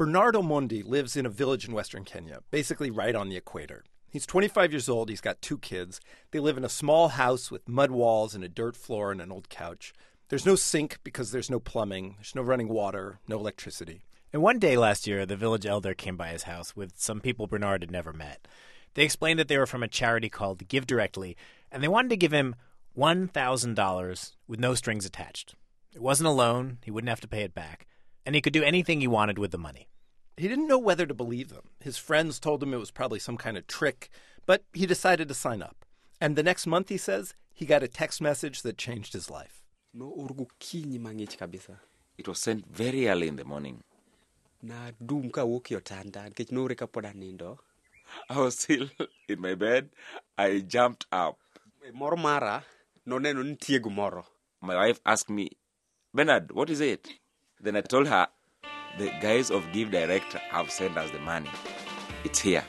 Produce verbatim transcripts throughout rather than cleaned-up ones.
Bernard Omondi lives in a village in western Kenya, basically right on the equator. He's twenty-five years old. He's got two kids. They live in a small house with mud walls and a dirt floor and an old couch. There's no sink because there's no plumbing. There's no running water, no electricity. And one day last year, the village elder came by his house with some people Bernard had never met. They explained that they were from a charity called Give Directly, and they wanted to give him one thousand dollars with no strings attached. It wasn't a loan. He wouldn't have to pay it back. And he could do anything he wanted with the money. He didn't know whether to believe them. His friends told him it was probably some kind of trick, but he decided to sign up. And the next month, he says, he got a text message that changed his life. It was sent very early in the morning. I was still in my bed. I jumped up. My wife asked me, Bernard, what is it? Then I told her, the guys of Give Direct have sent us the money. It's here.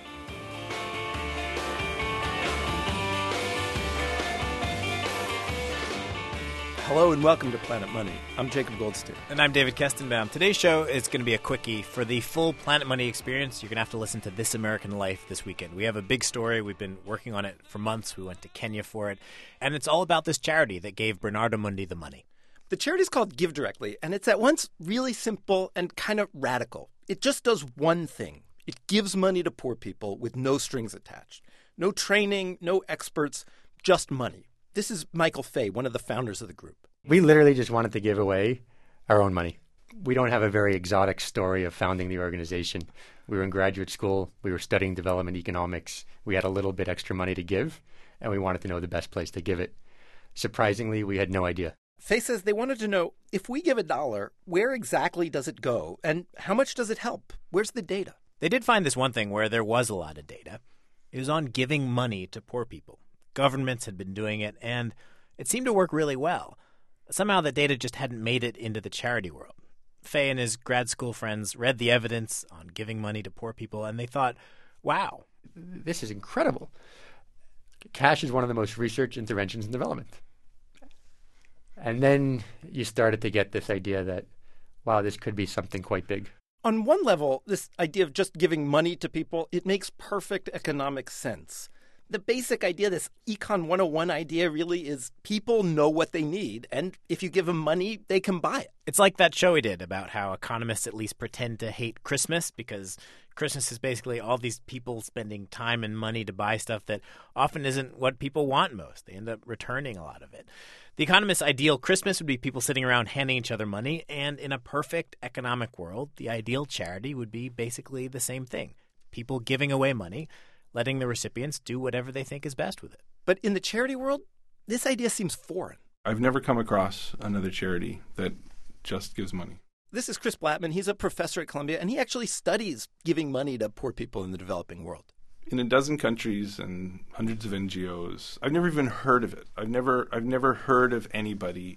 Hello and welcome to Planet Money. I'm Jacob Goldstein. And I'm David Kestenbaum. Today's show is going to be a quickie. For the full Planet Money experience, you're going to have to listen to This American Life this weekend. We have a big story. We've been working on it for months. We went to Kenya for it. And it's all about this charity that gave Bernard Omondi the money. The charity is called Give Directly, and it's at once really simple and kind of radical. It just does one thing. It gives money to poor people with no strings attached. No training, no experts, just money. This is Michael Fay, one of the founders of the group. We literally just wanted to give away our own money. We don't have a very exotic story of founding the organization. We were in graduate school. We were studying development economics. We had a little bit extra money to give, and we wanted to know the best place to give it. Surprisingly, we had no idea. Fay says they wanted to know, if we give a dollar, where exactly does it go? And how much does it help? Where's the data? They did find this one thing where there was a lot of data. It was on giving money to poor people. Governments had been doing it, and it seemed to work really well. Somehow the data just hadn't made it into the charity world. Fay and his grad school friends read the evidence on giving money to poor people, and they thought, wow. This is incredible. Cash is one of the most researched interventions in development. And then you started to get this idea that, wow, this could be something quite big. On one level, this idea of just giving money to people, it makes perfect economic sense. The basic idea, this Econ one oh one idea really is people know what they need, and if you give them money, they can buy it. It's like that show we did about how economists at least pretend to hate Christmas because Christmas is basically all these people spending time and money to buy stuff that often isn't what people want most. They end up returning a lot of it. The economist's ideal Christmas would be people sitting around handing each other money, and in a perfect economic world, the ideal charity would be basically the same thing. People giving away money, letting the recipients do whatever they think is best with it. But in the charity world, this idea seems foreign. I've never come across another charity that just gives money. This is Chris Blattman. He's a professor at Columbia, and he actually studies giving money to poor people in the developing world. In a dozen countries and hundreds of N G Os, I've never even heard of it. I've never, I've never heard of anybody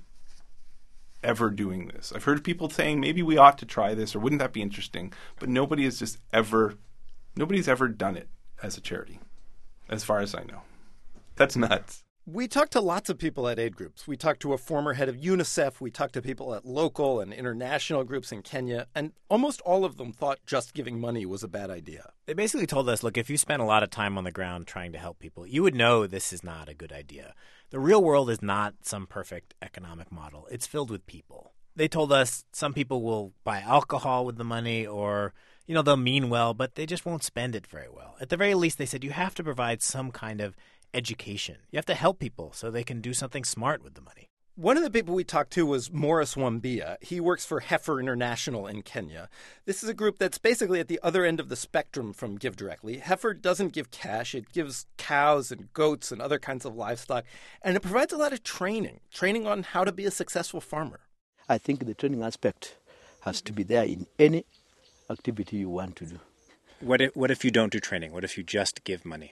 ever doing this. I've heard people saying maybe we ought to try this, or wouldn't that be interesting? But nobody has just ever, nobody's ever done it as a charity, as far as I know. That's nuts. We talked to lots of people at aid groups. We talked to a former head of UNICEF. We talked to people at local and international groups in Kenya. And almost all of them thought just giving money was a bad idea. They basically told us, look, if you spent a lot of time on the ground trying to help people, you would know this is not a good idea. The real world is not some perfect economic model. It's filled with people. They told us some people will buy alcohol with the money, or, you know, they'll mean well, but they just won't spend it very well. At the very least, they said you have to provide some kind of education. You have to help people so they can do something smart with the money. One of the people we talked to was Morris Wambia. He works for Heifer International in Kenya. This is a group that's basically at the other end of the spectrum from Give Directly. Heifer doesn't give cash. It gives cows and goats and other kinds of livestock. And it provides a lot of training, training on how to be a successful farmer. I think the training aspect has to be there in any activity you want to do. What if, what if you don't do training? What if you just give money?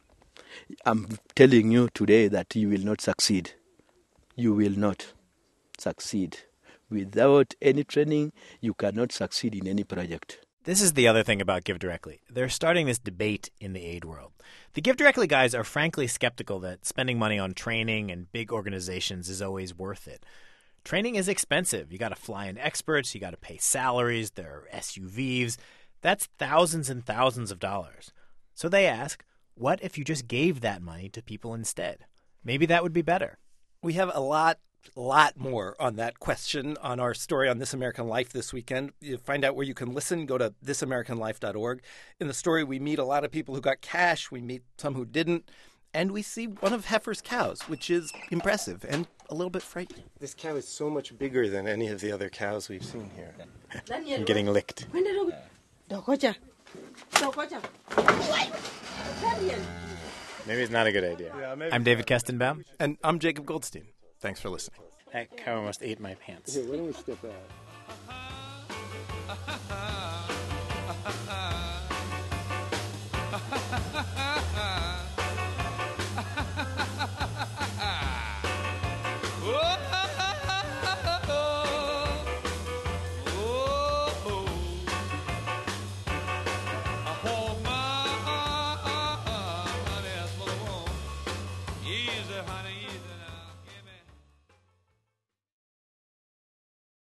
I'm telling you today that you will not succeed. You will not succeed. Without any training, you cannot succeed in any project. This is the other thing about Give Directly. They're starting this debate in the aid world. The Give Directly guys are frankly skeptical that spending money on training and big organizations is always worth it. Training is expensive. You got to fly in experts. You got to pay salaries. There are S U Vs. That's thousands and thousands of dollars. So they ask, what if you just gave that money to people instead? Maybe that would be better. We have a lot, lot more on that question on our story on This American Life this weekend. You find out where you can listen. Go to this american life dot org. In the story, we meet a lot of people who got cash. We meet some who didn't. And we see one of Heifer's cows, which is impressive and a little bit frightening. This cow is so much bigger than any of the other cows we've seen here. I'm getting licked. Maybe it's not a good idea. Yeah, I'm David Kestenbaum. And I'm Jacob Goldstein. Thanks for listening. That cow almost ate my pants. Why don't we step out? Easy, honey.